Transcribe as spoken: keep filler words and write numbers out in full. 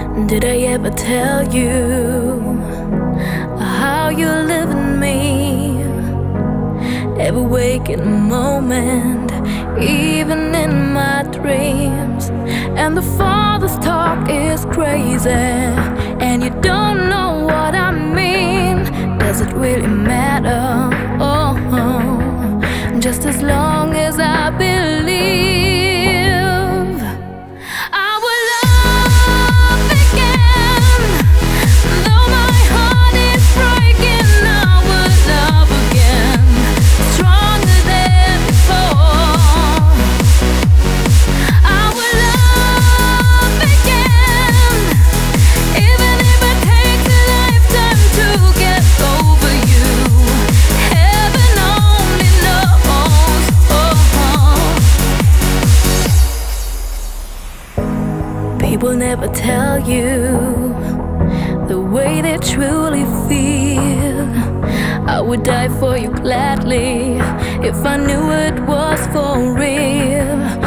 Did I ever tell you how you live in me? Every waking moment, even in my dreams. And the Father's talk is crazy, and you don't know what I mean. Does it really matter? Oh, just as long as I believe. People never tell you the way they truly feel. I would die for you gladly if I knew it was for real.